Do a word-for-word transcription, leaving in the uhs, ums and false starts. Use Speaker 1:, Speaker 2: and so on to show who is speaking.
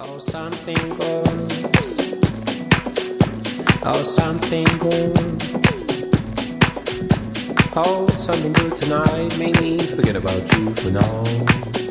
Speaker 1: Oh, something good. Oh, something good. Oh, something good tonight. Made me forget about you for now.